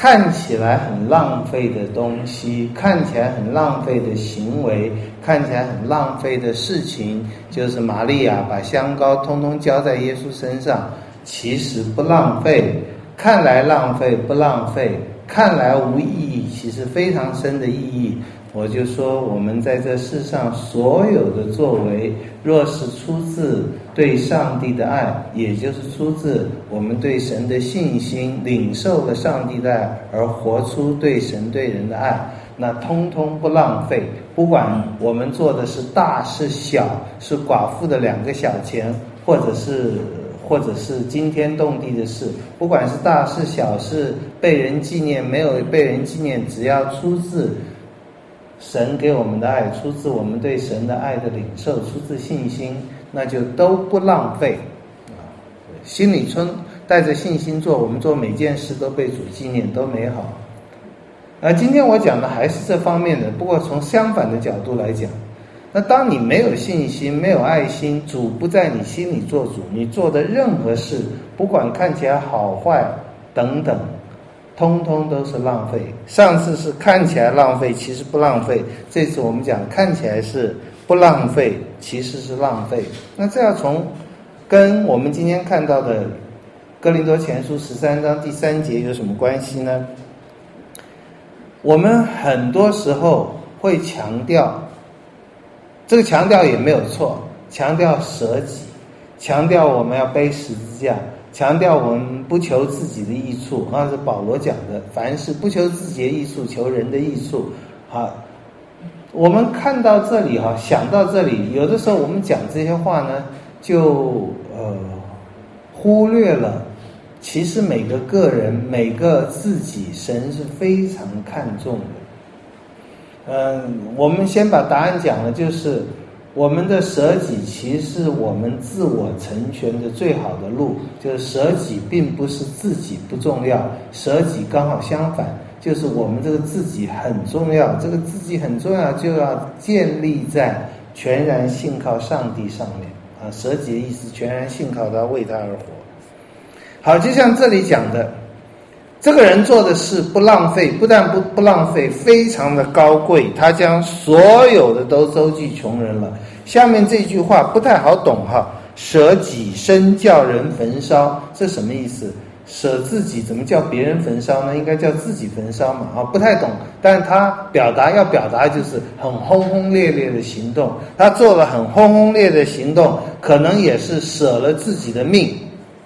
看起来很浪费的东西，看起来很浪费的行为，看起来很浪费的事情，就是玛利亚把香膏通通浇在耶稣身上，其实不浪费，看来浪费不浪费，看来无意义，其实非常深的意义。我就说我们在这世上所有的作为，若是出自对上帝的爱，也就是出自我们对神的信心，领受了上帝的爱而活出对神对人的爱，那通通不浪费。不管我们做的是大是小，是寡妇的2个小钱，或者是惊天动地的事，不管是大是小，是被人纪念没有被人纪念，只要出自神给我们的爱，出自我们对神的爱的领受，出自信心，那就都不浪费。心里带着信心做，我们做每件事都被主纪念，都美好。今天我讲的还是这方面的，不过从相反的角度来讲，那当你没有信心，没有爱心，主不在你心里做主，你做的任何事，不管看起来好坏等等，通通都是浪费。上次是看起来浪费，其实不浪费，这次我们讲看起来是不浪费，其实是浪费。那这要从跟我们今天看到的哥林多前书13章第3节有什么关系呢？我们很多时候会强调，这个强调也没有错，强调舍己，强调我们要背十字架，强调我们不求自己的益处，是保罗讲的，凡事不求自己的益处，求人的益处。我们看到这里想到这里，有的时候我们讲这些话呢，就忽略了其实每个个人每个自己神是非常看重的。我们先把答案讲了，就是我们的舍己其实是我们自我成全的最好的路，就是舍己并不是自己不重要，舍己刚好相反，就是我们这个自己很重要，这个自己很重要就要建立在全然信靠上帝上面。舍己的意思全然信靠他，为他而活。好，就像这里讲的，这个人做的事不浪费，不但不浪费，非常的高贵，他将所有的都周济穷人了。下面这句话不太好懂舍己身叫人焚烧，这什么意思？舍自己怎么叫别人焚烧呢？应该叫自己焚烧嘛，不太懂。但他要表达就是很轰轰烈烈的行动，他做了很轰轰烈烈的行动，可能也是舍了自己的命。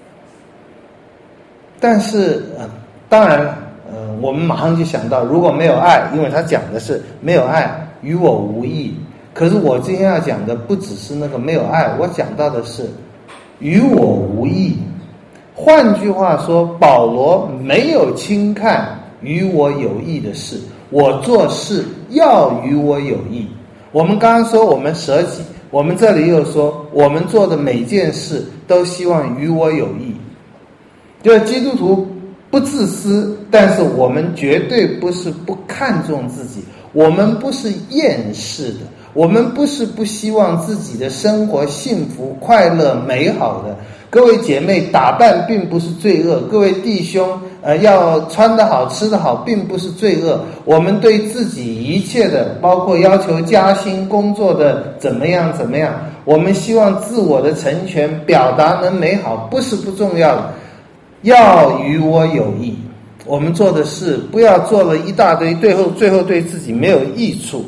但是当然我们马上就想到，如果没有爱，因为他讲的是没有爱与我无益。可是我今天要讲的不只是那个没有爱，我讲到的是与我无益。换句话说，保罗没有轻看与我有益的事，我做事要与我有益。我们刚刚说我们舍己，我们这里又说我们做的每件事都希望与我有益。就是基督徒不自私，但是我们绝对不是不看重自己，我们不是厌世的，我们不是不希望自己的生活幸福快乐美好的。各位姐妹，打扮并不是罪恶，各位弟兄要穿得好吃得好并不是罪恶。我们对自己一切的，包括要求加薪工作的怎么样，我们希望自我的成全表达能美好，不是不重要的，要与我有益。我们做的事不要做了一大堆，最后对自己没有益处。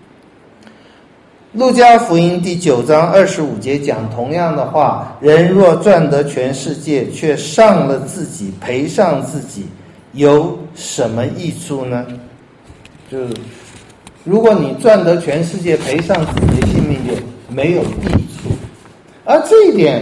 路加福音第9章25节讲同样的话，人若赚得全世界，却伤了自己，赔上自己，有什么益处呢？就是如果你赚得全世界，赔上自己的性命，就没有益处。而这一点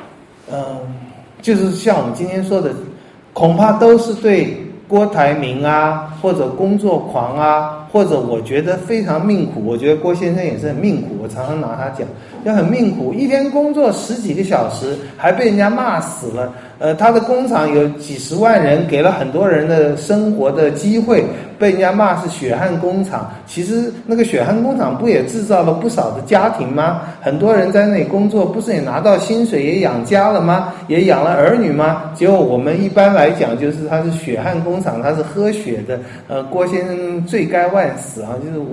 就是像我们今天说的，恐怕都是对郭台铭或者工作狂或者我觉得非常命苦。我觉得郭先生也是很命苦，我常常拿他讲，要很命苦，一天工作10几个小时，还被人家骂死了， 他的工厂有几十万人，给了很多人的生活的机会，被人家骂是血汗工厂。其实那个血汗工厂不也制造了不少的家庭吗？很多人在那里工作，不是也拿到薪水，也养家了吗？也养了儿女吗？结果我们一般来讲，就是他是血汗工厂，他是喝血的。郭先生罪该万死啊！就是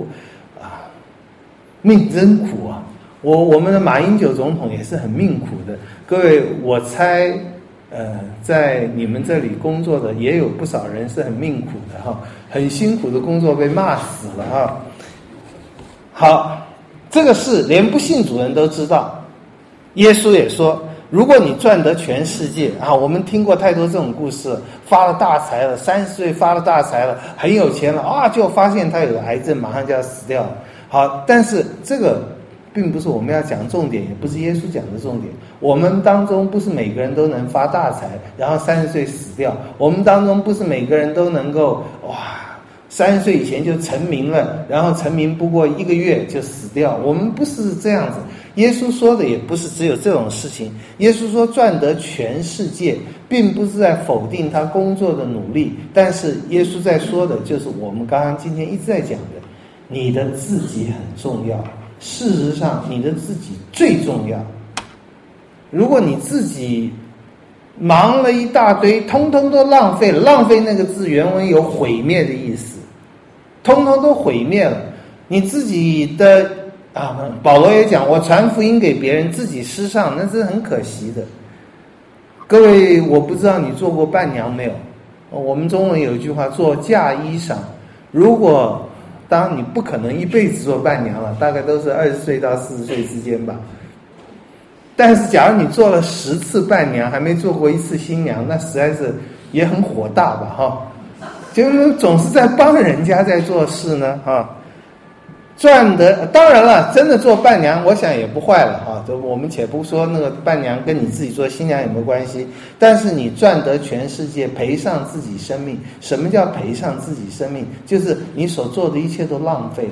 命真苦啊！我们的马英九总统也是很命苦的。各位，我猜，在你们这里工作的也有不少人是很命苦的哈，很辛苦的工作被骂死了哈。好，这个事连不信主人都知道。耶稣也说，如果你赚得全世界啊，我们听过太多这种故事，发了大财了，30岁发了大财了，很有钱了啊，就发现他有癌症，马上就要死掉了。好，但是这个并不是我们要讲重点，也不是耶稣讲的重点。我们当中不是每个人都能发大财，然后30岁死掉。我们当中不是每个人都能够30岁以前就成名了，然后成名不过1个月就死掉。我们不是这样子。耶稣说的也不是只有这种事情。耶稣说赚得全世界，并不是在否定他工作的努力，但是耶稣在说的就是我们刚刚今天一直在讲的，你的自己很重要。事实上，你的自己最重要。如果你自己忙了一大堆，通通都浪费了。浪费那个字原文有毁灭的意思，通通都毁灭了。你自己的保罗也讲，我传福音给别人，自己失丧，那是很可惜的。各位，我不知道你做过伴娘没有？我们中文有一句话，做嫁衣裳。如果当然你不可能一辈子做伴娘了，大概都是20岁到40岁之间吧。但是假如你做了10次伴娘，还没做过1次新娘，那实在是也很火大吧哈。就是总是在帮人家在做事呢哈。赚的当然了，真的做伴娘，我想也不坏了哈。我们且不说那个伴娘跟你自己做新娘有没有关系，但是你赚得全世界，赔上自己生命。什么叫赔上自己生命？就是你所做的一切都浪费了。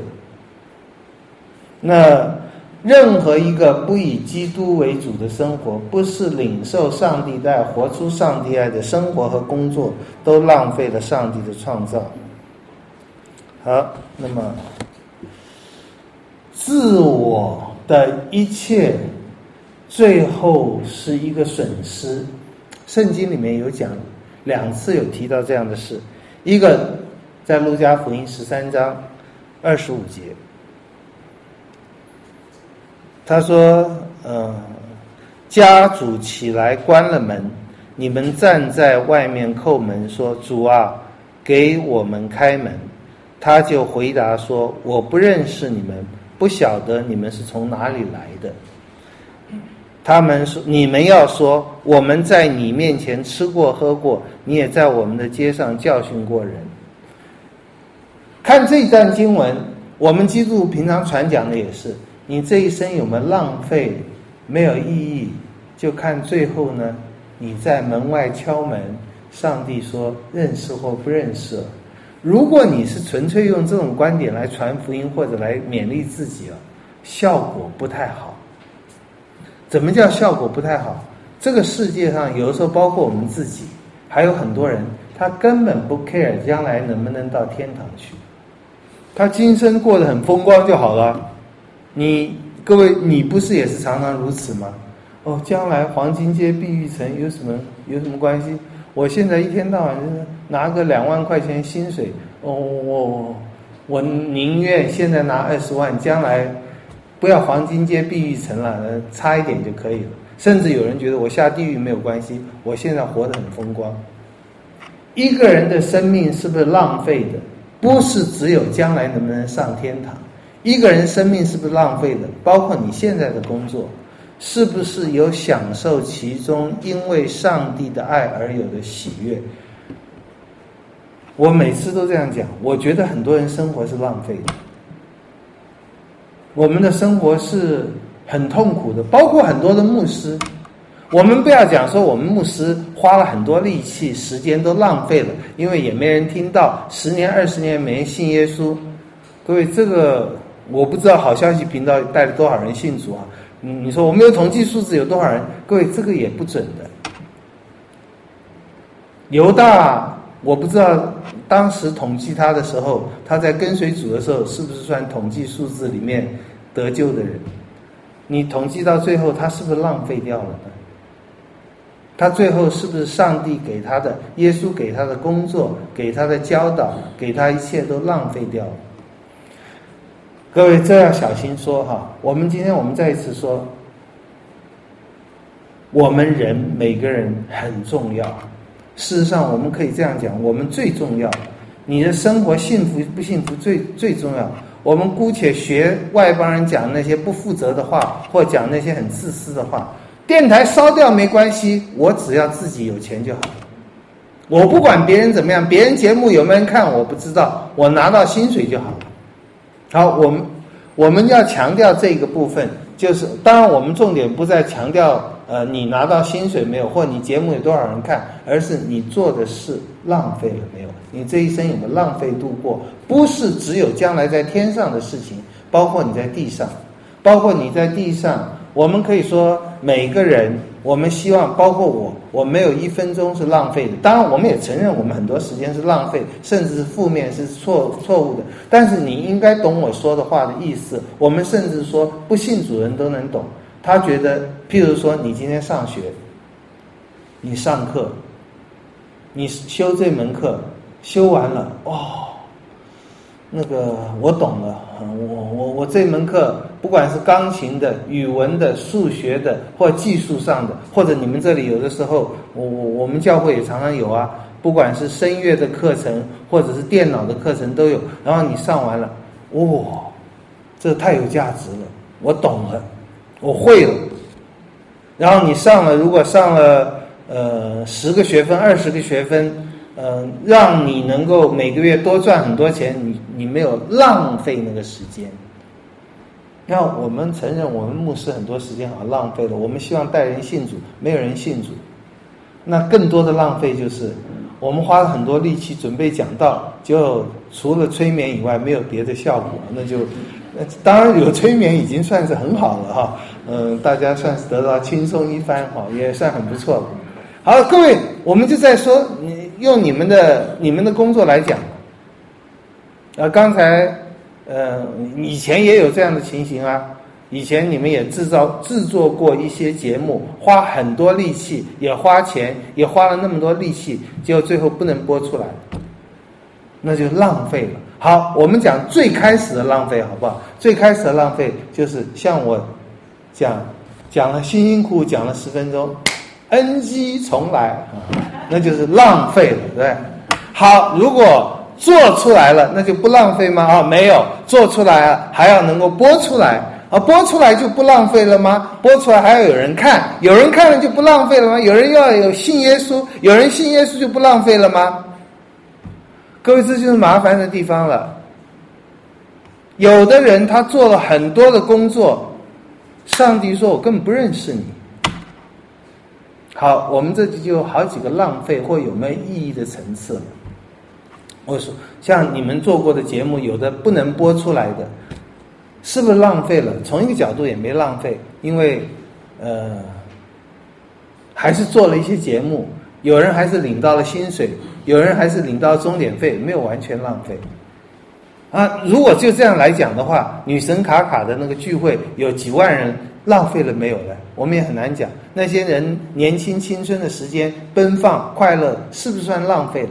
那任何一个不以基督为主的生活，不是领受上帝的爱、活出上帝爱的生活和工作，都浪费了上帝的创造。好，那么自我的一切最后是一个损失。圣经里面有讲2次有提到这样的事，一个在路加福音13章25节，他说家主起来关了门，你们站在外面叩门，说主啊，给我们开门。他就回答说，我不认识你们，不晓得你们是从哪里来的。他们说，你们要说，我们在你面前吃过喝过，你也在我们的街上教训过人。看这一段经文，我们基督平常传讲的也是，你这一生有没有浪费，没有意义，就看最后呢，你在门外敲门，上帝说认识或不认识。如果你是纯粹用这种观点来传福音或者来勉励自己效果不太好。怎么叫效果不太好？这个世界上有的时候包括我们自己，还有很多人他根本不 care 将来能不能到天堂去，他今生过得很风光就好了。各位，你不是也是常常如此吗？将来黄金街碧玉城有什么关系？我现在一天到晚就是拿个2万块钱薪水，我宁愿现在拿20万，将来不要黄金街碧玉城了，差一点就可以了。甚至有人觉得我下地狱没有关系，我现在活得很风光。一个人的生命是不是浪费的？不是只有将来能不能上天堂。一个人生命是不是浪费的？包括你现在的工作，是不是有享受其中因为上帝的爱而有的喜悦？我每次都这样讲，我觉得很多人生活是浪费的，我们的生活是很痛苦的，包括很多的牧师。我们不要讲说我们牧师花了很多力气时间都浪费了，因为也没人听到，10年20年没人信耶稣。各位，这个我不知道好消息频道带了多少人信主啊。你说我没有统计数字有多少人，各位，这个也不准的。 犹大，我不知道当时统计他的时候，他在跟随主的时候是不是算统计数字里面得救的人？你统计到最后，他是不是浪费掉了呢？他最后是不是上帝给他的、耶稣给他的工作、给他的教导、给他一切都浪费掉了？各位，这要小心说哈。今天我们再一次说，我们人每个人很重要。事实上，我们可以这样讲，我们最重要。你的生活幸福不幸福最重要。我们姑且学外邦人讲那些不负责的话，或讲那些很自私的话。电台烧掉没关系，我只要自己有钱就好。我不管别人怎么样，别人节目有没有人看我不知道，我拿到薪水就好了。好，我们要强调这个部分，就是当然我们重点不在强调你拿到薪水没有，或你节目有多少人看，而是你做的事浪费了没有，你这一生有没有浪费度过，不是只有将来在天上的事情，包括你在地上，我们可以说每个人，我们希望包括我没有1分钟是浪费的。当然我们也承认我们很多时间是浪费，甚至是负面，是错误的，但是你应该懂我说的话的意思。我们甚至说不信主人都能懂。他觉得譬如说你今天上学，你上课，你修这门课修完了，那个我懂了，我这门课不管是钢琴的、语文的、数学的，或技术上的，或者你们这里有的时候，我们教会也常常有啊，不管是声乐的课程或者是电脑的课程都有。然后你上完了，这太有价值了，我懂了，我会了。然后你如果上了10个学分、20个学分。让你能够每个月多赚很多钱，你没有浪费那个时间。那我们承认我们牧师很多时间好像浪费了，我们希望带人信主，没有人信主。那更多的浪费就是我们花了很多力气准备讲道，就除了催眠以外没有别的效果，那就当然有催眠已经算是很好了哈。大家算是得到轻松一番哈，也算很不错了。好，各位，我们就在说用你们的工作来讲，刚才以前也有这样的情形啊，以前你们也制作过一些节目，花很多力气，也花钱，也花了那么多力气，结果最后不能播出来，那就浪费了。好，我们讲最开始的浪费好不好？最开始的浪费就是像我讲了辛苦讲了10分钟，NG 重来，那就是浪费了，对不对？好，如果做出来了，那就不浪费吗？没有，做出来了还要能够播出来，播出来就不浪费了吗？播出来还要有人看，有人看了就不浪费了吗？有人要有信耶稣，有人信耶稣就不浪费了吗？各位，这就是麻烦的地方了。有的人他做了很多的工作，上帝说我根本不认识你。好，我们这就有好几个浪费或有没有意义的层次了。我说，像你们做过的节目，有的不能播出来的，是不是浪费了？从一个角度也没浪费，因为还是做了一些节目，有人还是领到了薪水，有人还是领到钟点费，没有完全浪费。如果就这样来讲的话，女神卡卡的那个聚会有几万人，浪费了没有了？我们也很难讲。那些人年轻青春的时间奔放快乐，是不是算浪费了？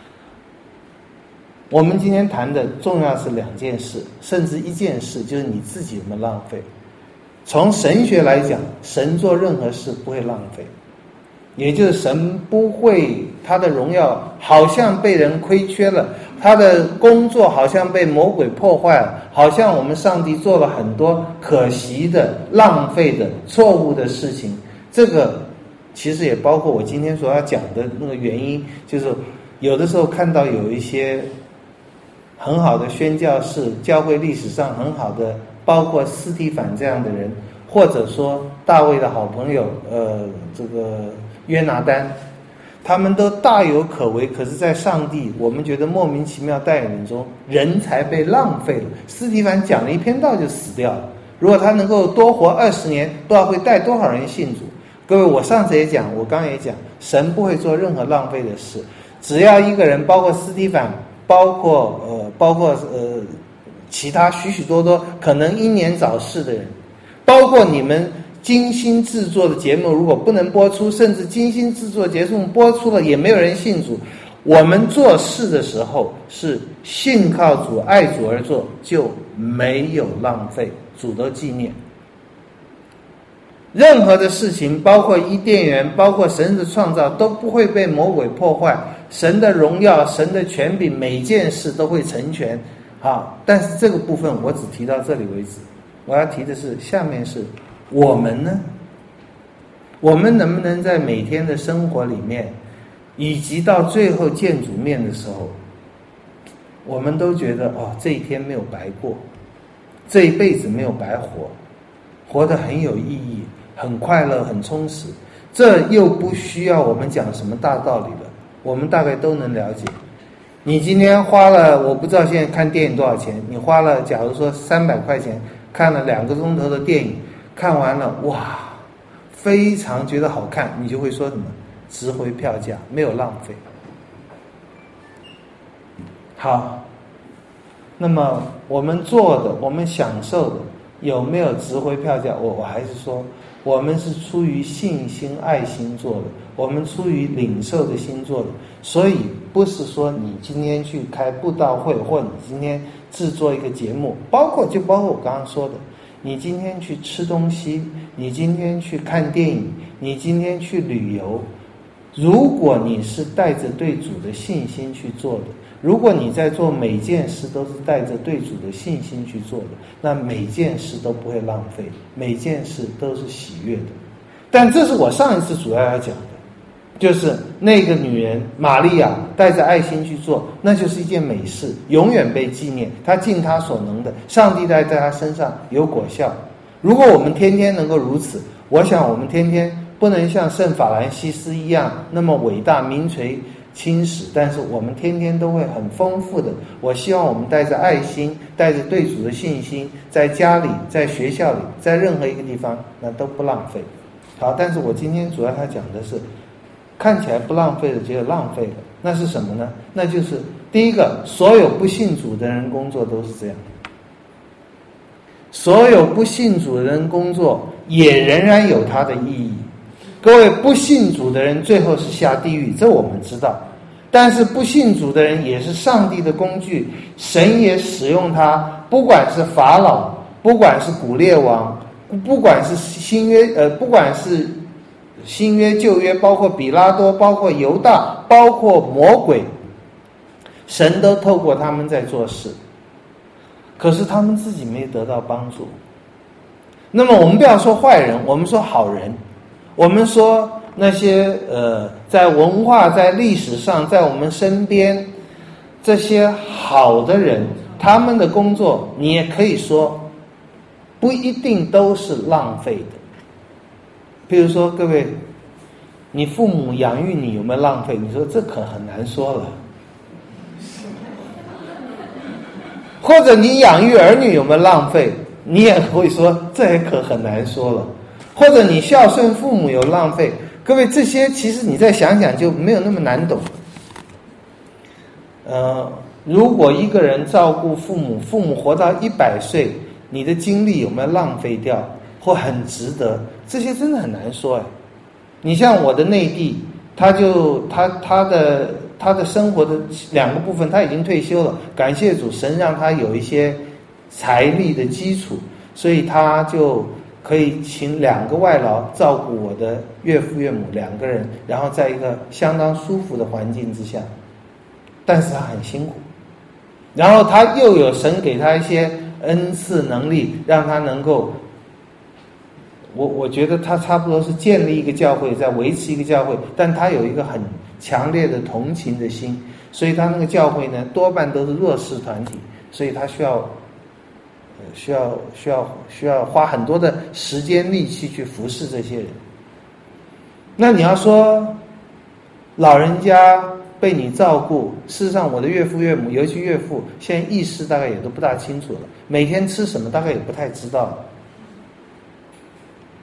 我们今天谈的重要是2件事，甚至1件事，就是你自己有没有浪费。从神学来讲，神做任何事不会浪费，也就是神不会他的荣耀好像被人亏缺了，他的工作好像被魔鬼破坏了，好像我们上帝做了很多可惜的、浪费的、错误的事情。这个其实也包括我今天所要讲的那个原因，就是有的时候看到有一些很好的宣教士，教会历史上很好的，包括司提反这样的人，或者说大卫的好朋友这个约拿单，他们都大有可为，可是在上帝我们觉得莫名其妙带领中，人才被浪费了。司提反讲了一篇道就死掉了，如果他能够多活20年，不知道会带多少人信主。 各位，我上次也讲，我刚刚也讲，神不会做任何浪费的事。只要一个人，包括斯蒂凡，包括其他许许多多可能英年早逝的人，包括你们精心制作的节目如果不能播出，甚至精心制作节目播出了也没有人信主，我们做事的时候是信靠主爱主而做，就没有浪费，主都纪念。任何的事情，包括伊甸园，包括神的创造，都不会被魔鬼破坏，神的荣耀，神的权柄，每件事都会成全。好，但是这个部分我只提到这里为止。我要提的是下面是我们呢，我们能不能在每天的生活里面，以及到最后见主面的时候，我们都觉得这一天没有白过，这一辈子没有白活，活得很有意义，很快乐，很充实。这又不需要我们讲什么大道理了，我们大概都能了解。你今天花了，我不知道现在看电影多少钱，你花了假如说300块钱看了2个钟头的电影，看完了哇，非常觉得好看，你就会说什么？值回票价，没有浪费。好，那么我们做的，我们享受的，有没有值回票价？我还是说，我们是出于信心、爱心做的，我们出于领受的心做的。所以不是说你今天去开布道会，或你今天制作一个节目，包括我刚刚说的，你今天去吃东西，你今天去看电影，你今天去旅游，如果你是带着对主的信心去做的，如果你在做每件事都是带着对主的信心去做的，那每件事都不会浪费，每件事都是喜悦的。但这是我上一次主要要讲的，就是那个女人玛利亚带着爱心去做，那就是一件美事，永远被纪念。她尽她所能的，上帝在她身上有果效。如果我们天天能够如此，我想我们天天不能像圣法兰西斯一样那么伟大名垂青史，但是我们天天都会很丰富的。我希望我们带着爱心，带着对主的信心，在家里，在学校里，在任何一个地方，那都不浪费。好，但是我今天主要他讲的是看起来不浪费的结果浪费了，那是什么呢？那就是第一个，所有不信主的人工作都是这样，所有不信主的人工作也仍然有它的意义。各位，不信主的人最后是下地狱，这我们知道，但是不信主的人也是上帝的工具，神也使用他，不管是法老，不管是古列王，不管是新约旧约，包括比拉多，包括犹大，包括魔鬼，神都透过他们在做事，可是他们自己没得到帮助。那么我们不要说坏人，我们说好人，我们说那些在文化，在历史上，在我们身边这些好的人，他们的工作你也可以说不一定都是浪费的。比如说各位，你父母养育你有没有浪费？你说这可很难说了。或者你养育儿女有没有浪费？你也会说这也可很难说了。或者你孝顺父母有浪费？各位，这些其实你再想想就没有那么难懂。如果一个人照顾父母，父母活到100岁，你的精力有没有浪费掉，或很值得？这些真的很难说哎。你像我的内弟，他的生活的2个部分，他已经退休了，感谢主，神让他有一些财力的基础，所以他就可以请2个外劳照顾我的岳父岳母2个人，然后在一个相当舒服的环境之下，但是他很辛苦，然后他又有神给他一些恩赐能力，让他能够，我觉得他差不多是建立一个教会，在维持一个教会，但他有一个很强烈的同情的心，所以他那个教会呢多半都是弱势团体，所以他需要花很多的时间力气去服侍这些人。那你要说老人家被你照顾，事实上我的岳父岳母，尤其岳父，现在意识大概也都不大清楚了，每天吃什么大概也不太知道了。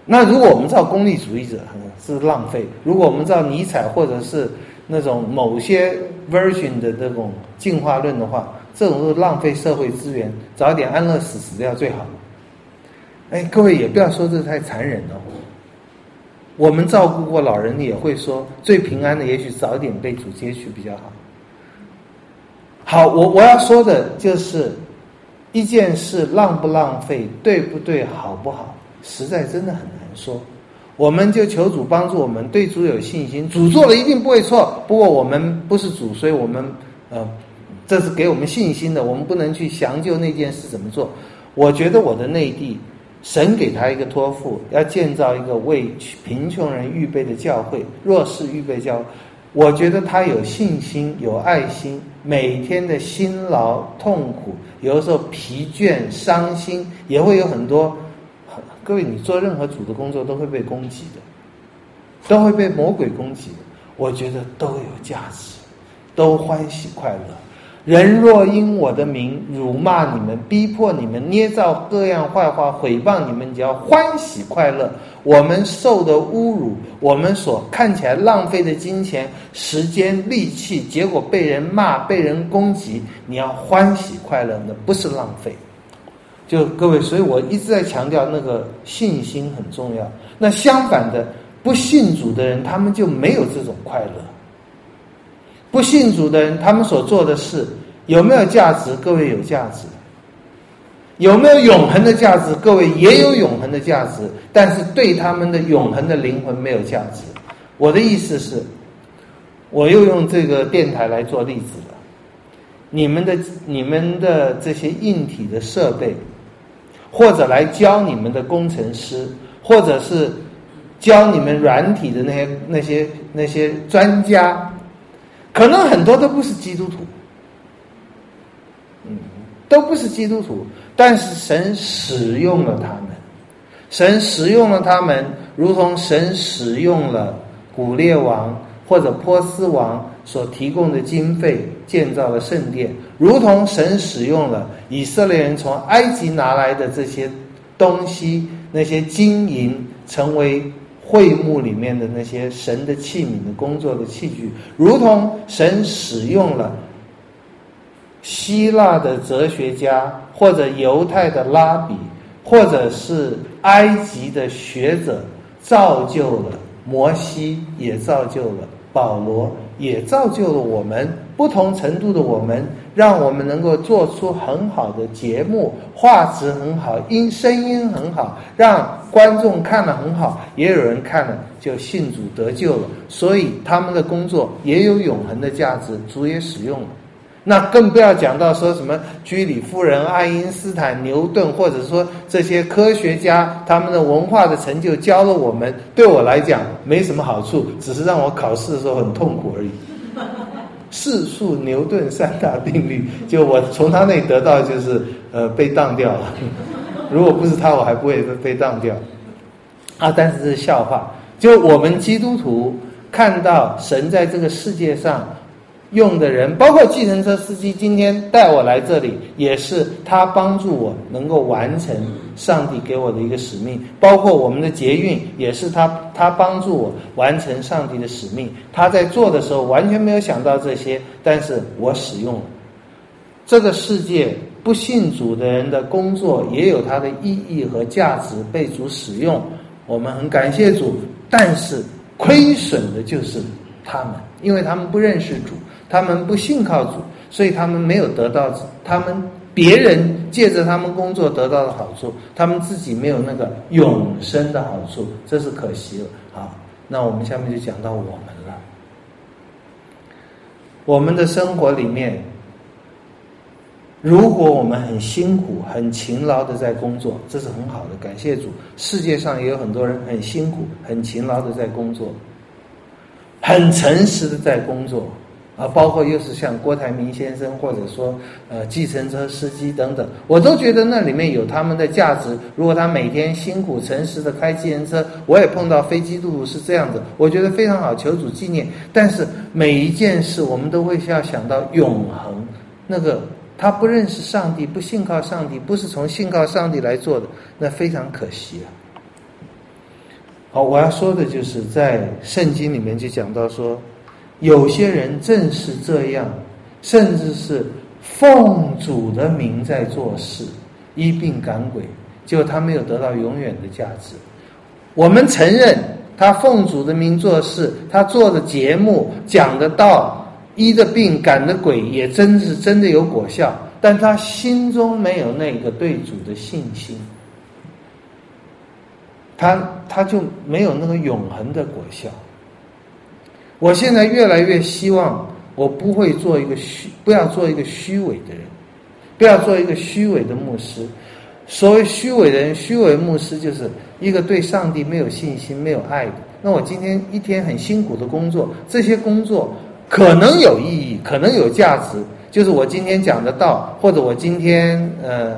那如果我们照功利主义者是浪费，如果我们照尼采或者是那种某些 version 的那种进化论的话，这种是浪费社会资源，早点安乐死死掉最好。各位也不要说这太残忍了。我们照顾过老人也会说，最平安的也许早点被主接去比较好。好，我要说的就是一件事浪不浪费，对不对，好不好，实在真的很难说。我们就求主帮助我们，对主有信心，主做了一定不会错。不过我们不是主，所以我们这是给我们信心的，我们不能去详究那件事怎么做。我觉得我的内地，神给他一个托付，要建造一个为贫穷人预备的教会，弱势预备教会。我觉得他有信心，有爱心，每天的辛劳痛苦，有的时候疲倦伤心，也会有很多。各位，你做任何主的工作都会被攻击的，都会被魔鬼攻击的。我觉得都有价值，都欢喜快乐。人若因我的名辱骂你们，逼迫你们，捏造各样坏话毁谤你们，只要欢喜快乐。我们受的侮辱，我们所看起来浪费的金钱、时间、力气，结果被人骂、被人攻击，你要欢喜快乐，那不是浪费。就各位，所以我一直在强调那个信心很重要。那相反的，不信主的人，他们就没有这种快乐。不信主的人，他们所做的事有没有价值？各位，有价值。有没有永恒的价值？各位，也有永恒的价值，但是对他们的永恒的灵魂没有价值。我的意思是，我又用这个电台来做例子了。你们的这些硬体的设备，或者来教你们的工程师，或者是教你们软体的那些专家，可能很多都不是基督徒，都不是基督徒，但是神使用了他们，神使用了他们，如同神使用了古列王或者波斯王所提供的经费建造了圣殿，如同神使用了以色列人从埃及拿来的这些东西，那些金银成为会幕里面的那些神的器皿的工作的器具，如同神使用了希腊的哲学家，或者犹太的拉比，或者是埃及的学者，造就了摩西，也造就了保罗，也造就了我们不同程度的我们，让我们能够做出很好的节目，画质很好，声音很好，让观众看了很好，也有人看了就信主得救了。所以他们的工作也有永恒的价值，主也使用了。那更不要讲到说什么居里夫人、爱因斯坦、牛顿，或者说这些科学家，他们的文化的成就教了我们，对我来讲没什么好处，只是让我考试的时候很痛苦而已。世数牛顿三大定律，就我从他那里得到就是被当掉了。如果不是他，我还不会被当掉啊！但是这是笑话。就我们基督徒看到神在这个世界上用的人，包括计程车司机，今天带我来这里，也是他帮助我能够完成上帝给我的一个使命。包括我们的捷运，也是他帮助我完成上帝的使命。他在做的时候完全没有想到这些，但是我使用了。这个世界不信主的人的工作也有它的意义和价值，被主使用，我们很感谢主。但是亏损的就是他们，因为他们不认识主，他们不信靠主，所以他们没有得到别人借着他们工作得到的好处，他们自己没有那个永生的好处，这是可惜了。好，那我们下面就讲到我们了。我们的生活里面，如果我们很辛苦很勤劳的在工作，这是很好的，感谢主。世界上也有很多人很辛苦很勤劳的在工作，很诚实的在工作啊，包括又是像郭台铭先生，或者说计程车司机等等，我都觉得那里面有他们的价值。如果他每天辛苦诚实的开计程车，我也碰到非基督徒是这样子，我觉得非常好，求主纪念。但是每一件事我们都会要想到永恒，那个他不认识上帝，不信靠上帝，不是从信靠上帝来做的，那非常可惜啊。 好，我要说的就是在圣经里面就讲到说，有些人正是这样，甚至是奉主的名在做事，医病赶鬼，结果他没有得到永远的价值。我们承认他奉主的名做事，他做的节目讲的道，医的病赶的鬼也真的有果效，但他心中没有那个对主的信心，他就没有那个永恒的果效。我现在越来越希望我不要做一个虚伪的人，不要做一个虚伪的牧师。所谓虚伪的人，虚伪牧师就是一个对上帝没有信心没有爱的。那我今天一天很辛苦的工作，这些工作可能有意义，可能有价值，就是我今天讲的道，或者我今天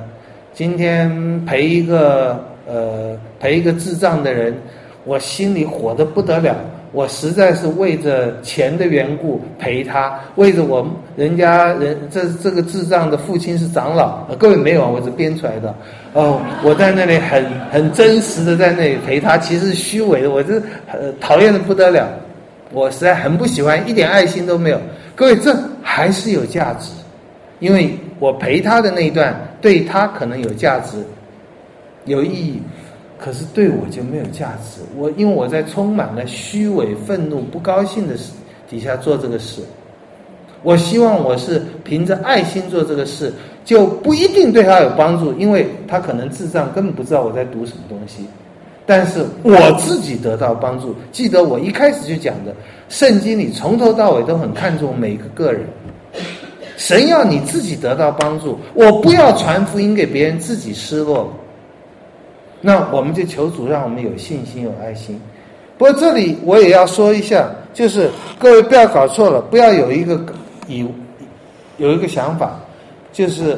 陪一个智障的人，我心里火得不得了，我实在是为着钱的缘故陪他，为着这个智障的父亲是长老，各位没有，我是编出来的。我在那里很真实的在那里陪他，其实是虚伪的，我这讨厌的不得了，我实在很不喜欢，一点爱心都没有。各位，这还是有价值，因为我陪他的那一段对他可能有价值有意义，可是对我就没有价值。因为我在充满了虚伪、愤怒、不高兴的底下做这个事，我希望我是凭着爱心做这个事，就不一定对他有帮助，因为他可能智障根本不知道我在读什么东西，但是我自己得到帮助。记得我一开始就讲的，圣经里从头到尾都很看重每个人，神要你自己得到帮助，我不要传福音给别人自己失落。那我们就求主让我们有信心有爱心。不过这里我也要说一下，就是各位不要搞错了，不要有一个想法，就是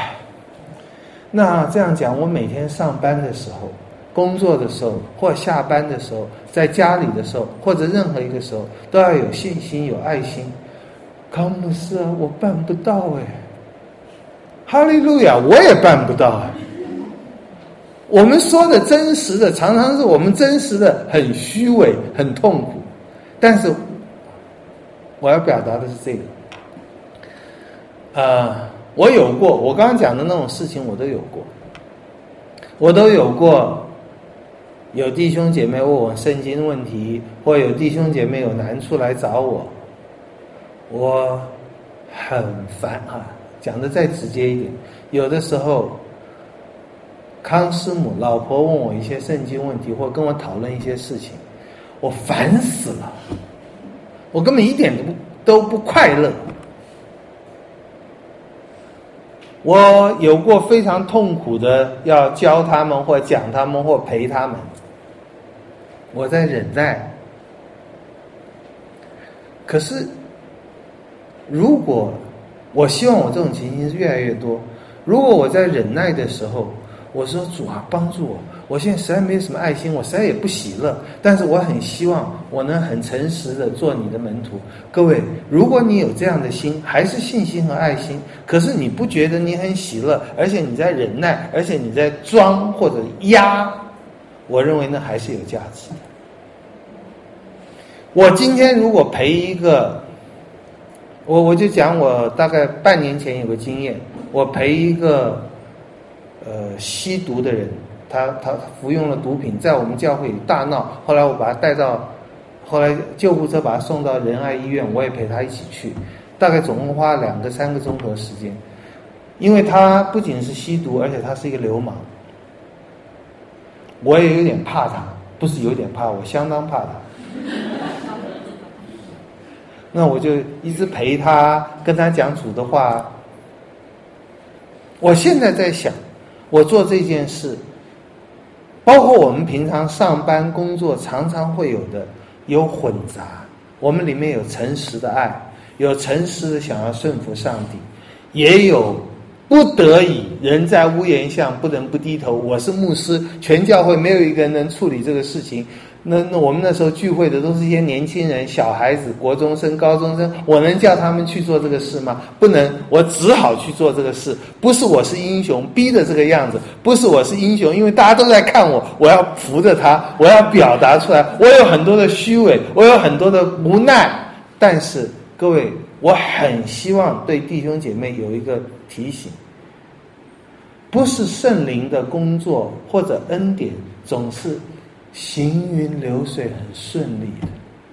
那这样讲，我每天上班的时候、工作的时候，或下班的时候，在家里的时候，或者任何一个时候，都要有信心有爱心。康牧师啊，我办不到哈利路亚，我也办不到我们说的真实的，常常是我们真实的很虚伪、很痛苦。但是我要表达的是这个，我有过，我刚刚讲的那种事情，我都有过。有弟兄姐妹问我圣经问题，或有弟兄姐妹有难处来找我很烦讲的再直接一点，有的时候康师母老婆问我一些圣经问题，或跟我讨论一些事情，我烦死了，我根本一点都不快乐。我有过非常痛苦的要教他们或讲他们或陪他们，我在忍耐。可是如果我希望我这种情形是越来越多，如果我在忍耐的时候，我说主啊，帮助我现在实在没有什么爱心，我实在也不喜乐，但是我很希望我能很诚实的做你的门徒。各位，如果你有这样的心，还是信心和爱心，可是你不觉得你很喜乐，而且你在忍耐，而且你在装或者压，我认为那还是有价值的。我今天如果陪一个，我就讲我大概半年前有个经验，我陪一个吸毒的人，他服用了毒品，在我们教会里大闹，后来我把他带到，后来救护车把他送到仁爱医院，我也陪他一起去，大概总共花2个3个钟头的时间。因为他不仅是吸毒，而且他是一个流氓，我也有点怕他，不是有点怕，我相当怕他。那我就一直陪他，跟他讲主的话。我现在在想，我做这件事，包括我们平常上班工作常常会有混杂，我们里面有诚实的爱，有诚实的想要顺服上帝，也有不得已人在屋檐下不能不低头。我是牧师，全教会没有一个人能处理这个事情， 那我们那时候聚会的都是一些年轻人、小孩子、国中生、高中生，我能叫他们去做这个事吗？不能，我只好去做这个事。不是我是英雄，逼的这个样子；不是我是英雄，因为大家都在看我，我要扶着他，我要表达出来。我有很多的虚伪，我有很多的无奈。但是各位，我很希望对弟兄姐妹有一个提醒：不是圣灵的工作或者恩典总是行云流水很顺利的。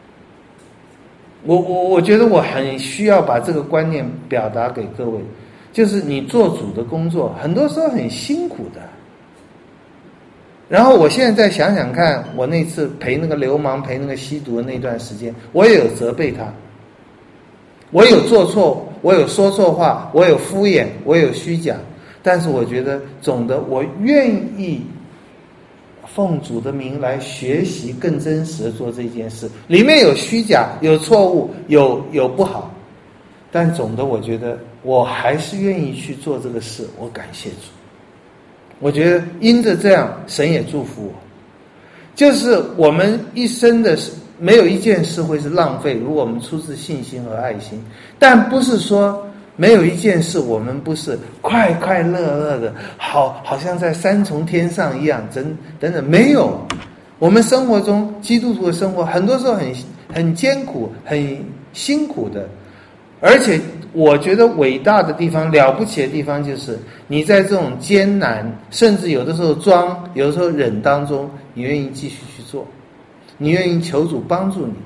我觉得我很需要把这个观念表达给各位，就是你做主的工作很多时候很辛苦的。然后我现在再想想看，我那次陪那个流氓陪那个吸毒的那段时间，我也有责备他，我有做错，我有说错话，我有敷衍，我有虚假，但是我觉得总的我愿意奉主的名来学习更真实的做这件事，里面有虚假，有错误，有不好，但总的我觉得我还是愿意去做这个事，我感谢主。我觉得因着这样，神也祝福我。就是我们一生的没有一件事会是浪费，如果我们出自信心和爱心，但不是说没有一件事我们不是快快乐乐的，好像在三重天上一样，等等，没有。我们生活中基督徒的生活很多时候很艰苦，很辛苦的。而且我觉得伟大的地方，了不起的地方，就是你在这种艰难，甚至有的时候装，有的时候忍当中，你愿意继续去做，你愿意求主帮助你。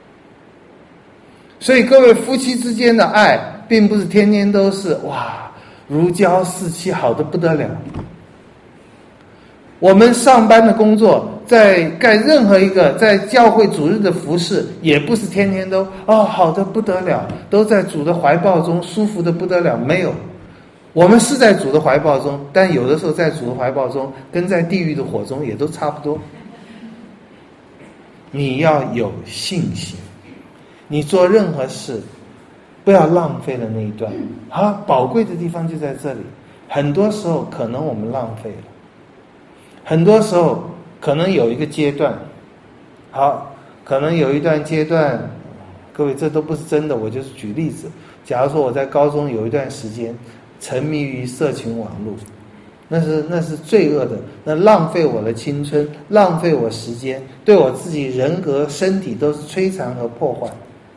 所以各位，夫妻之间的爱并不是天天都是哇如胶似漆，好的不得了。我们上班的工作，在干任何一个在教会主日的服事，也不是天天都好的不得了，都在主的怀抱中舒服的不得了。没有，我们是在主的怀抱中，但有的时候在主的怀抱中跟在地狱的火中也都差不多。你要有信心，你做任何事不要浪费了那一段。宝贵的地方就在这里。很多时候可能我们浪费了，很多时候可能有一个阶段，可能有一段阶段，各位这都不是真的，我就是举例子。假如说我在高中有一段时间沉迷于色情网络，那是罪恶的，那浪费我的青春，浪费我时间，对我自己人格身体都是摧残和破坏。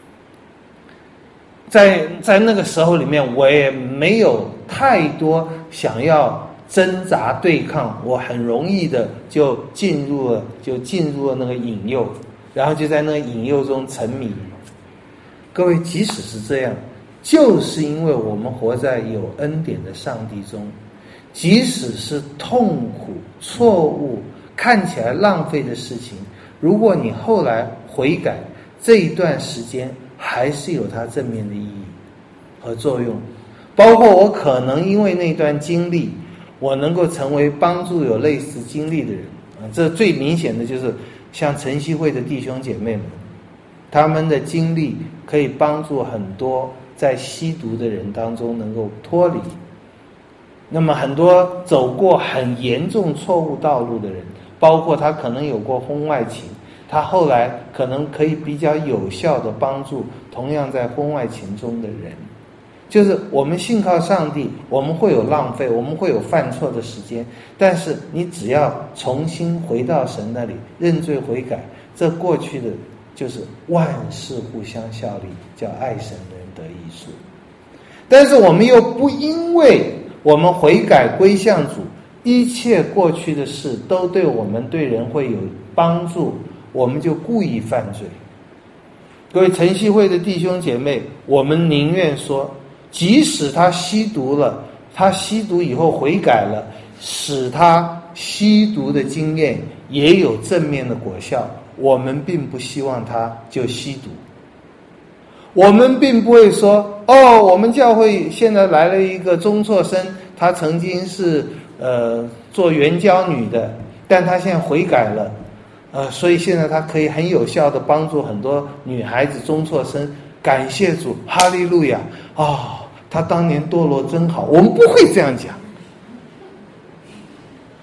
在那个时候里面，我也没有太多想要挣扎对抗，我很容易的就进入了那个引诱，然后就在那个引诱中沉迷。各位，即使是这样，就是因为我们活在有恩典的上帝中，即使是痛苦、错误、看起来浪费的事情，如果你后来悔改，这一段时间还是有它正面的意义和作用。包括我可能因为那段经历，我能够成为帮助有类似经历的人。这最明显的就是像晨曦会的弟兄姐妹们，他们的经历可以帮助很多在吸毒的人当中能够脱离。那么很多走过很严重错误道路的人，包括他可能有过婚外情，他后来可能可以比较有效的帮助同样在婚外情中的人。就是我们信靠上帝，我们会有浪费，我们会有犯错的时间，但是你只要重新回到神那里认罪悔改，这过去的就是万事互相效力，叫爱神的人得益处。但是我们又不因为我们悔改归向主，一切过去的事都对我们对人会有帮助，我们就故意犯罪。各位晨曦会的弟兄姐妹，我们宁愿说，即使他吸毒了，他吸毒以后悔改了，使他吸毒的经验也有正面的果效，我们并不希望他就吸毒。我们并不会说，我们教会现在来了一个中辍生，他曾经是做援交女的，但他现在悔改了，所以现在他可以很有效的帮助很多女孩子中辍生。感谢主，哈利路亚！他当年堕落真好。我们不会这样讲，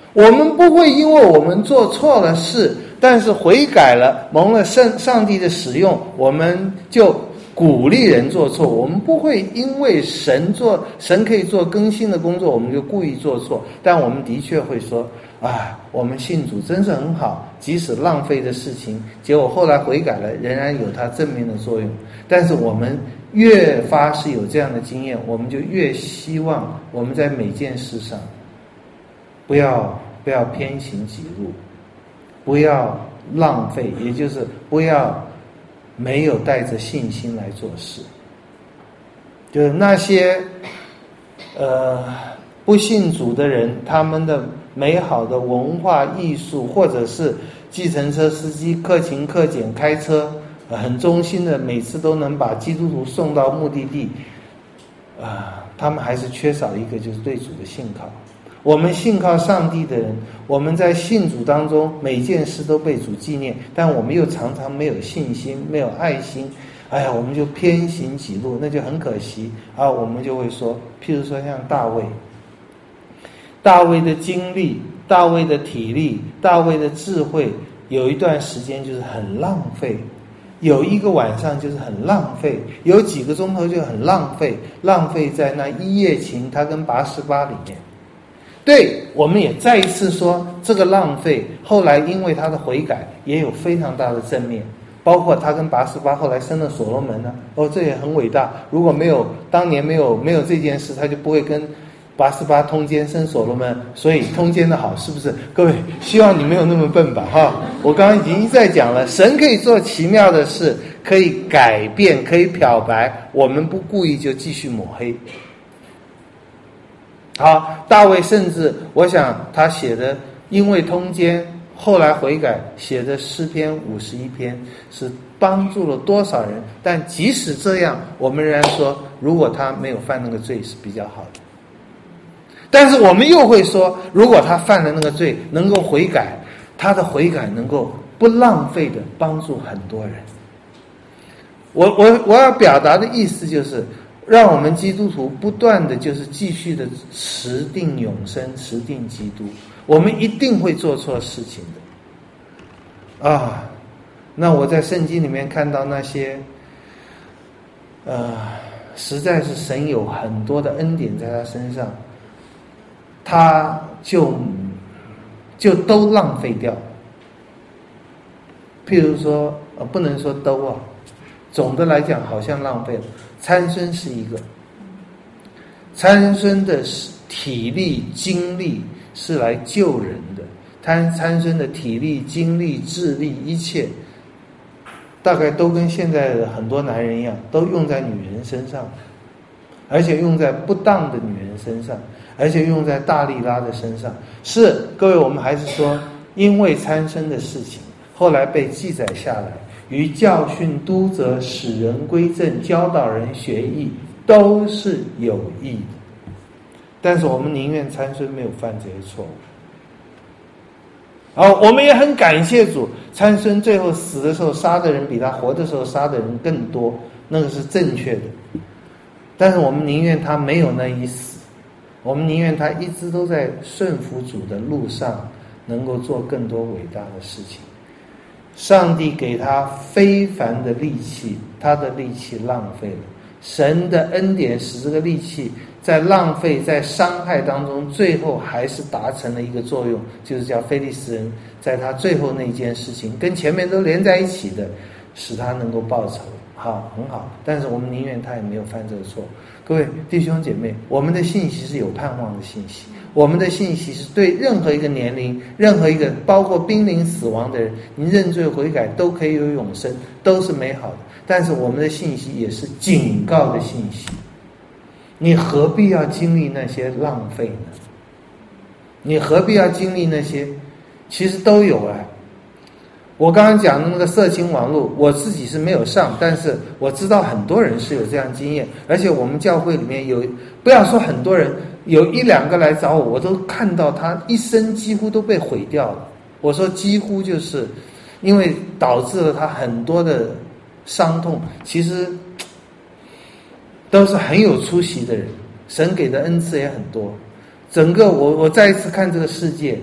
我们不会因为我们做错了事，但是悔改了，蒙了上帝的使用，我们就鼓励人做错。我们不会因为神可以做更新的工作，我们就故意做错。但我们的确会说，我们信主真是很好，即使浪费的事情，结果后来悔改了，仍然有它正面的作用。但是我们越发是有这样的经验，我们就越希望我们在每件事上不要偏行己路，不要浪费，也就是不要没有带着信心来做事。就是那些不信主的人，他们的美好的文化艺术，或者是计程车司机克勤克俭开车，很忠心的，每次都能把基督徒送到目的地，他们还是缺少一个，就是对主的信靠。我们信靠上帝的人，我们在信主当中每件事都被主纪念，但我们又常常没有信心，没有爱心，我们就偏行己路，那就很可惜啊。我们就会说，譬如说像大卫的经历，大卫的体力，大卫的智慧，有一段时间就是很浪费，有一个晚上就是很浪费，有几个钟头就很浪费在那一夜情他跟拔示巴里面。对，我们也再一次说这个浪费，后来因为他的悔改也有非常大的正面，包括他跟拔示巴后来生了所罗门呢，这也很伟大。如果当年没有这件事，他就不会跟拔示巴通奸生所罗门，所以通奸的好，是不是？各位，希望你没有那么笨吧哈！我刚刚已经一再讲了，神可以做奇妙的事，可以改变，可以漂白，我们不故意就继续抹黑。好，大卫甚至我想他写的因为通奸后来悔改写的诗篇51篇是帮助了多少人，但即使这样，我们仍然说如果他没有犯那个罪是比较好的。但是我们又会说，如果他犯了那个罪能够悔改，他的悔改能够不浪费的帮助很多人。我要表达的意思就是让我们基督徒不断的就是继续的持定永生，持定基督，我们一定会做错事情的那我在圣经里面看到那些实在是神有很多的恩典在他身上，他就都浪费掉。譬如说不能说都总的来讲好像浪费了。参孙是一个，参孙的体力精力是来救人的，参孙的体力精力智力一切大概都跟现在的很多男人一样，都用在女人身上，而且用在不当的女人身上，而且用在大利拉的身上。是各位，我们还是说因为参孙的事情后来被记载下来，于教训督责使人归正教导人学义都是有益的。但是我们宁愿参孙没有犯这些错误。我们也很感谢主，参孙最后死的时候杀的人比他活的时候杀的人更多，那个是正确的。但是我们宁愿他没有那一死，我们宁愿他一直都在顺服主的路上，能够做更多伟大的事情。上帝给他非凡的力气，他的力气浪费了。神的恩典使这个力气在浪费在伤害当中，最后还是达成了一个作用，就是叫非利士人在他最后那件事情跟前面都连在一起的，使他能够报仇。好，很好，但是我们宁愿他也没有犯这个错。各位弟兄姐妹，我们的信息是有盼望的信息，我们的信息是对任何一个年龄，任何一个包括濒临死亡的人，你认罪悔改都可以有永生，都是美好的。但是我们的信息也是警告的信息，你何必要经历那些浪费呢？你何必要经历那些其实都有我刚刚讲的那个色情网络，我自己是没有上，但是我知道很多人是有这样经验，而且我们教会里面有，不要说很多人，有一两个来找我，我都看到他一生几乎都被毁掉了。我说几乎就是因为导致了他很多的伤痛，其实都是很有出息的人，神给的恩赐也很多。整个我再一次看这个世界，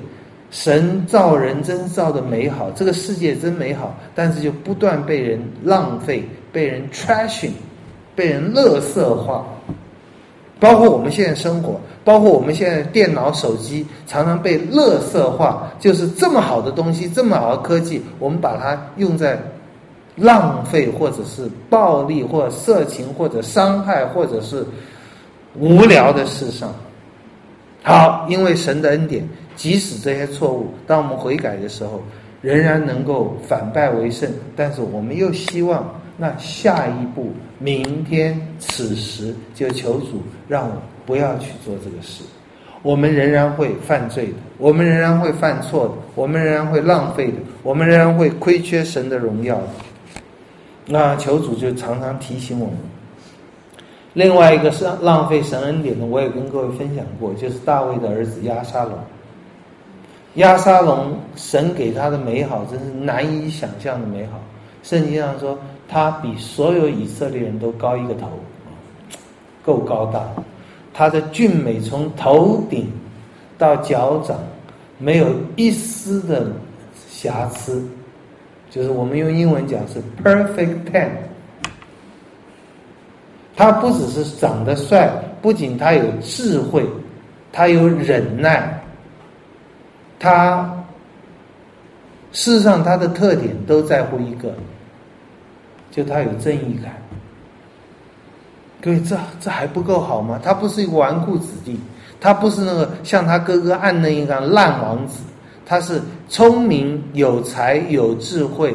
神造人真造的美好，这个世界真美好，但是就不断被人浪费，被人 trashing， 被人垃圾化。包括我们现在生活，包括我们现在电脑手机常常被垃圾化，就是这么好的东西，这么好的科技，我们把它用在浪费或者是暴力或者色情或者伤害或者是无聊的事上。好，因为神的恩典，即使这些错误当我们悔改的时候仍然能够反败为胜，但是我们又希望那下一步明天此时就求主让我不要去做这个事。我们仍然会犯罪的，我们仍然会犯错的，我们仍然会浪费的，我们仍然会亏缺神的荣耀的。那求主就常常提醒我们。另外一个是浪费神恩典的，我也跟各位分享过，就是大卫的儿子押沙龙。押沙龙神给他的美好真是难以想象的美好，圣经上说他比所有以色列人都高一个头，够高大。他的俊美从头顶到脚掌没有一丝的瑕疵，就是我们用英文讲是 perfect 10。他不只是长得帅，不仅他有智慧，他有忍耐，他事实上他的特点都在乎一个，就他有正义感。各位，这还不够好吗？他不是一个纨绔子弟，他不是那个像他哥哥暗嫩一样烂王子，他是聪明有才有智慧，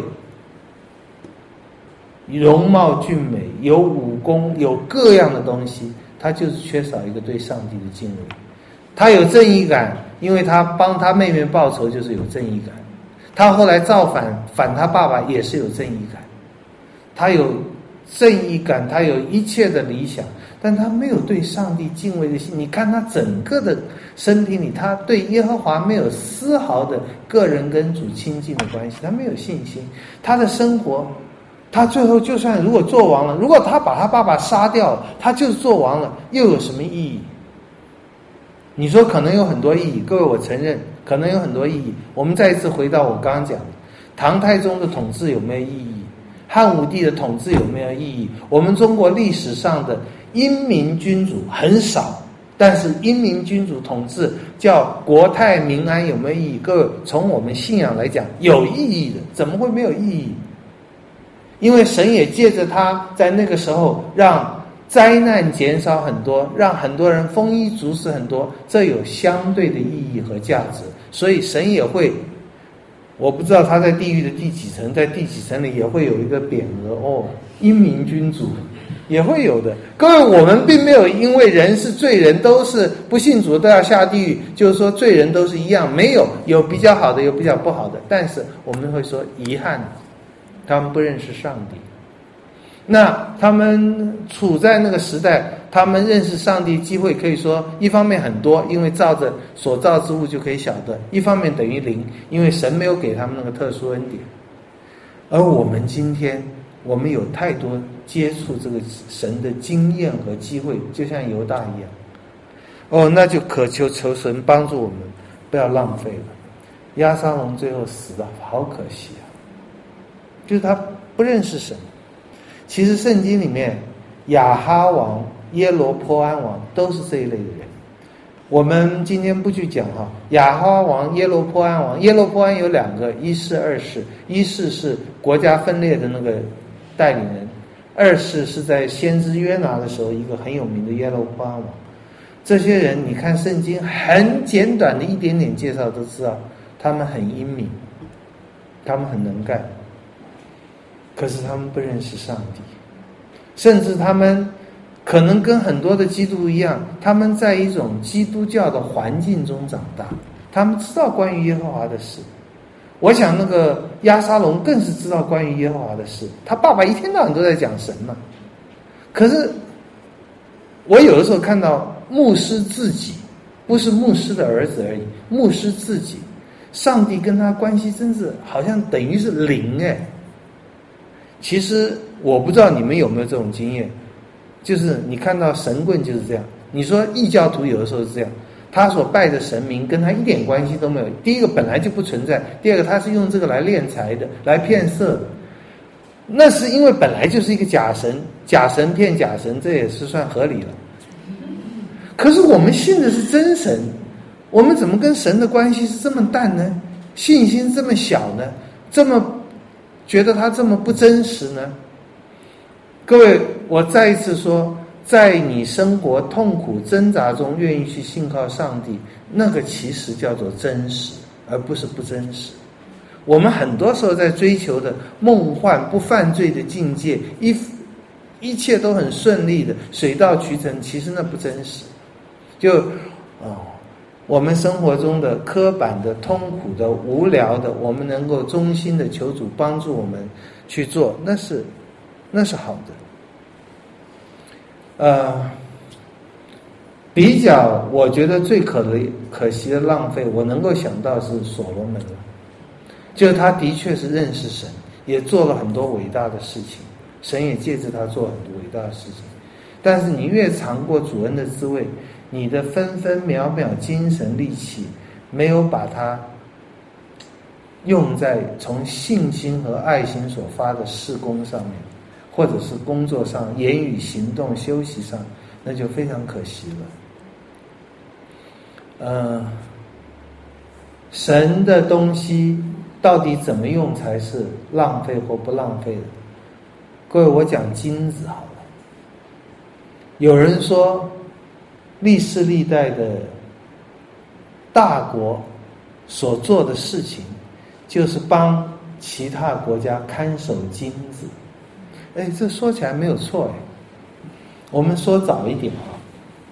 容貌俊美，有武功，有各样的东西，他就是缺少一个对上帝的敬畏。他有正义感，因为他帮他妹妹报仇就是有正义感。他后来造反他爸爸也是有正义感。他有正义感，他有一切的理想，但他没有对上帝敬畏的心。你看他整个的身体里，他对耶和华没有丝毫的个人跟主亲近的关系，他没有信心。他的生活，他最后就算如果做王了，如果他把他爸爸杀掉，他就是做王了，又有什么意义？你说可能有很多意义，各位，我承认可能有很多意义。我们再一次回到我刚刚讲的，唐太宗的统治有没有意义？汉武帝的统治有没有意义？我们中国历史上的英明君主很少，但是英明君主统治叫国泰民安有没有意义？各位，从我们信仰来讲，有意义的，怎么会没有意义？因为神也借着他在那个时候让灾难减少很多，让很多人丰衣足食很多，这有相对的意义和价值。所以神也会，我不知道他在地狱的第几层，在第几层里也会有一个匾额哦，英明君主也会有的。各位，我们并没有因为人是罪人，都是不信主都要下地狱，就是说罪人都是一样，没有，有比较好的，有比较不好的，但是我们会说遗憾，他们不认识上帝。那他们处在那个时代，他们认识上帝机会可以说一方面很多，因为照着所造之物就可以晓得，一方面等于零，因为神没有给他们那个特殊恩典。而我们今天，我们有太多接触这个神的经验和机会，就像犹大一样。哦，那就渴求神帮助我们，不要浪费了。押沙龙最后死了，好可惜啊！就是他不认识神。其实圣经里面，亚哈王、耶罗波安王都是这一类的人。我们今天不去讲哈，亚哈王、耶罗波安王。耶罗波安有两个，一世、二世。一世是国家分裂的那个带领人，二世是在先知约拿的时候一个很有名的耶罗波安王。这些人，你看圣经很简短的一点点介绍都知道，他们很英明，他们很能干。可是他们不认识上帝，甚至他们可能跟很多的基督徒一样，他们在一种基督教的环境中长大，他们知道关于耶和华的事。我想那个押沙龙更是知道关于耶和华的事，他爸爸一天到晚都在讲神嘛。可是我有的时候看到牧师自己，不是牧师的儿子而已，牧师自己，上帝跟他关系真是好像等于是零哎。其实我不知道你们有没有这种经验，就是你看到神棍就是这样。你说异教徒有的时候是这样， 他所拜的神明跟他一点关系都没有。第一个本来就不存在，第二个他是用这个来敛财的，来骗色的。那是因为本来就是一个假神，假神骗假神，这也是算合理了。可是我们信的是真神，我们怎么跟神的关系是这么淡呢？信心这么小呢？这么觉得他这么不真实呢？各位，我再一次说，在你生活痛苦挣扎中愿意去信靠上帝，那个其实叫做真实，而不是不真实。我们很多时候在追求的梦幻不犯罪的境界，一切都很顺利的水到渠成，其实那不真实。我们生活中的刻板的、痛苦的、无聊的，我们能够衷心的求主帮助我们去做，那是好的。比较我觉得最可惜的浪费，我能够想到是所罗门了。就是他的确是认识神，也做了很多伟大的事情，神也借着他做很多伟大的事情。但是你越尝过主恩的滋味，你的分分秒秒精神力气没有把它用在从信心和爱心所发的事工上面，或者是工作上、言语行动、休息上，那就非常可惜了。神的东西到底怎么用才是浪费或不浪费的？各位，我讲金子好了。有人说，历世历代的大国所做的事情，就是帮其他国家看守金子。这说起来没有错。我们说早一点啊，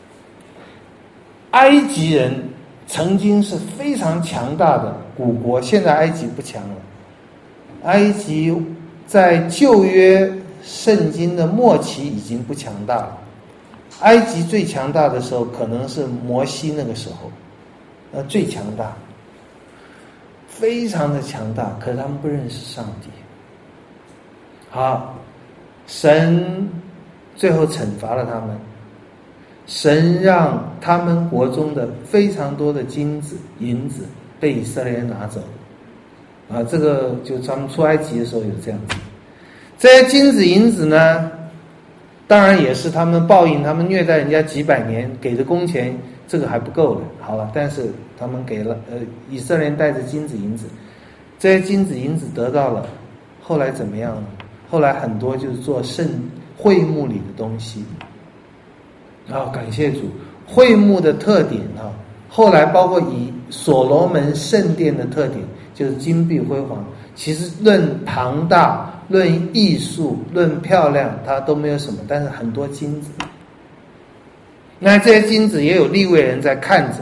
埃及人曾经是非常强大的古国，现在埃及不强了。埃及在旧约圣经的末期已经不强大了。埃及最强大的时候可能是摩西那个时候，最强大，非常的强大，可是他们不认识上帝。好，神最后惩罚了他们，神让他们国中的非常多的金子、银子被以色列人拿走。这个就他们出埃及的时候有这样子。这些金子、银子呢，当然也是他们报应，他们虐待人家几百年，给的工钱这个还不够的。好了，但是他们给了以色列人带着金子、银子，这些金子、银子得到了，后来怎么样呢？后来很多就是做会幕里的东西。感谢主，会幕的特点后来包括以所罗门圣殿的特点，就是金碧辉煌。其实论庞大、论艺术、论漂亮，它都没有什么，但是很多金子。那这些金子也有利未人在看着。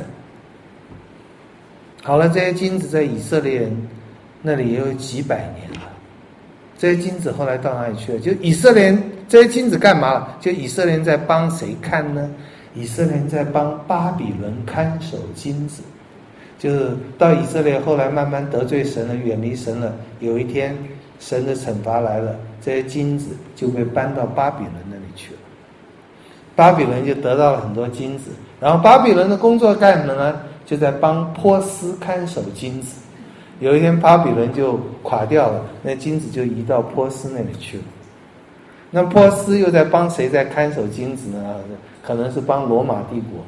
好了，这些金子在以色列人那里也有几百年了。这些金子后来到哪里去了？就以色列人这些金子干嘛了？就以色列人在帮谁看呢？以色列人在帮巴比伦看守金子。就是到以色列后来慢慢得罪神了，远离神了，有一天神的惩罚来了，这些金子就被搬到巴比伦那里去了。巴比伦就得到了很多金子，然后巴比伦的工作干什么呢？就在帮波斯看守金子。有一天巴比伦就垮掉了，那金子就移到波斯那里去了。那波斯又在帮谁在看守金子呢？可能是帮罗马帝国。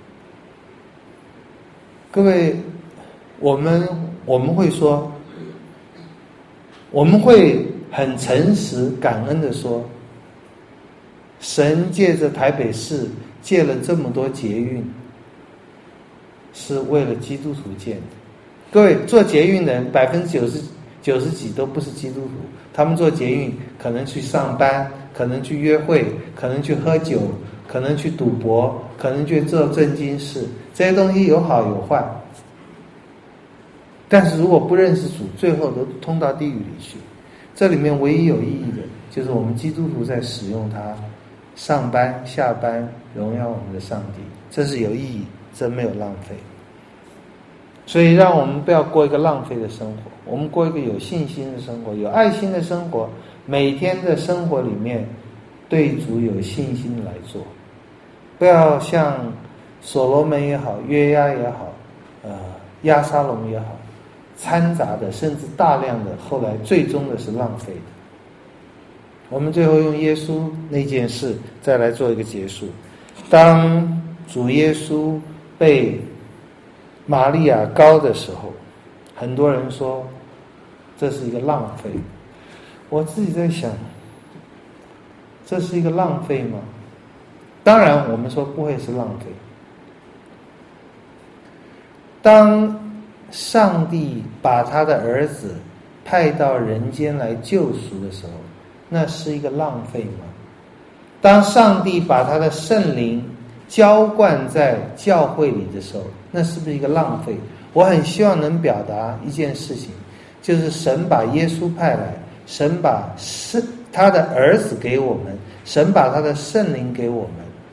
各位，我们会说，我们会很诚实感恩的说，神借着台北市借了这么多捷运，是为了基督徒建的。各位，做捷运的人90%几都不是基督徒，他们做捷运可能去上班，可能去约会，可能去喝酒，可能去赌博，可能去做正经事，这些东西有好有坏。但是如果不认识主，最后都通到地狱里去。这里面唯一有意义的就是我们基督徒在使用它，上班下班荣耀我们的上帝，这是有意义，这没有浪费。所以让我们不要过一个浪费的生活，我们过一个有信心的生活，有爱心的生活，每天的生活里面对主有信心来做，不要像所罗门也好，约押也好，押沙龙也好，掺杂的甚至大量的，后来最终的是浪费的。我们最后用耶稣那件事再来做一个结束。当主耶稣被玛利亚膏的时候，很多人说这是一个浪费。我自己在想，这是一个浪费吗？当然我们说不会是浪费。当上帝把他的儿子派到人间来救赎的时候，那是一个浪费吗？当上帝把他的圣灵浇灌在教会里的时候，那是不是一个浪费？我很希望能表达一件事情，就是神把耶稣派来，神把他的儿子给我们，神把他的圣灵给我们。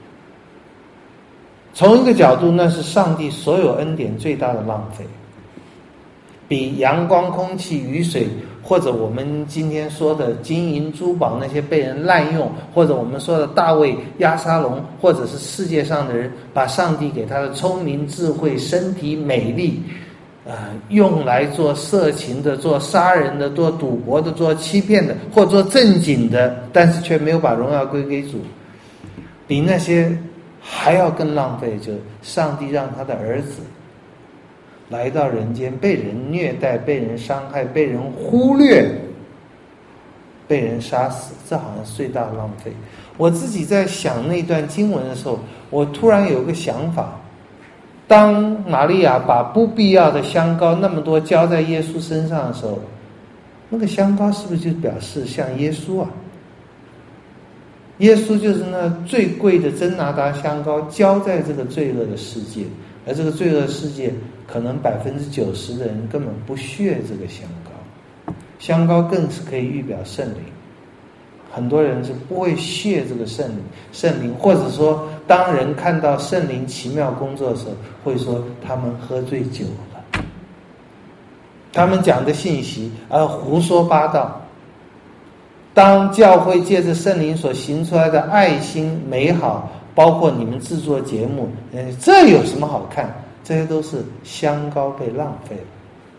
从一个角度，那是上帝所有恩典最大的浪费，比阳光、空气、雨水，或者我们今天说的金银珠宝那些被人滥用，或者我们说的大卫、押沙龙，或者是世界上的人把上帝给他的聪明、智慧、身体、美丽用来做色情的、做杀人的、做赌博的、做欺骗的，或做正经的，但是却没有把荣耀归给主，比那些还要更浪费。就是上帝让他的儿子来到人间，被人虐待、被人伤害、被人忽略、被人杀死，这好像是最大的浪费。我自己在想那段经文的时候，我突然有个想法，当玛利亚把不必要的香膏那么多浇在耶稣身上的时候，那个香膏是不是就表示像耶稣啊？耶稣就是那最贵的真拿达香膏浇在这个罪恶的世界，而这个罪恶世界可能90%的人根本不屑这个香膏，香膏更是可以预表圣灵。很多人是不会谢这个圣灵，或者说当人看到圣灵奇妙工作的时候，会说他们喝醉酒了，他们讲的信息胡说八道。当教会借着圣灵所行出来的爱心美好，包括你们制作节目，这有什么好看？这些都是香膏被浪费了。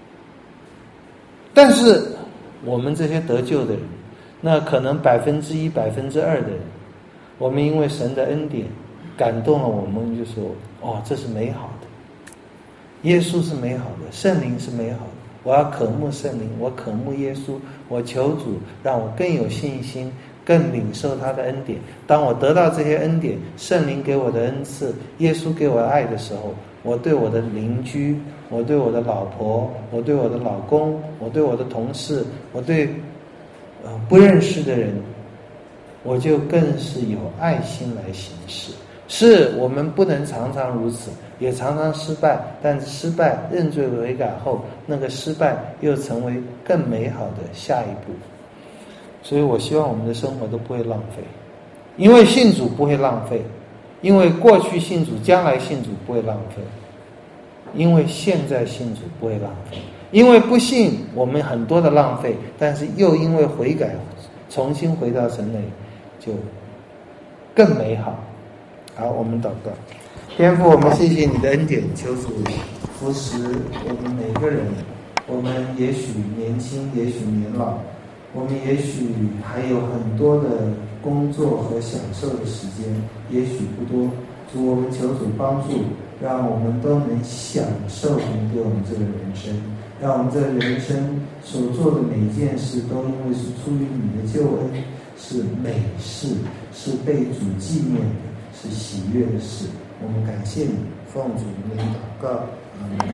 但是我们这些得救的人，那可能1%、2%的人，我们因为神的恩典感动了我们，就说这是美好的，耶稣是美好的，圣灵是美好的，我要渴慕圣灵，我渴慕耶稣，我求主让我更有信心，更领受他的恩典。当我得到这些恩典，圣灵给我的恩赐，耶稣给我的爱的时候，我对我的邻居，我对我的老婆，我对我的老公，我对我的同事，我对不认识的人，我就更是有爱心来行事。是我们不能常常如此，也常常失败，但是失败认罪悔改后，那个失败又成为更美好的下一步。所以我希望我们的生活都不会浪费，因为信主不会浪费，因为过去信主，将来信主不会浪费，因为现在信主不会浪费，因为不信我们很多的浪费，但是又因为悔改重新回到神那里，就更美好。好，我们祷告。天父，我们谢谢你的恩典，求主扶持我们每个人。我们也许年轻，也许年老，我们也许还有很多的工作和享受的时间，也许不多。主，我们求主帮助，让我们都能享受你给我们这个人生，让我们这个人生所做的每一件事都因为是出于你的救恩，是美事，是被主纪念的，是喜悦的事。我们感谢你，奉主名祷告，阿们。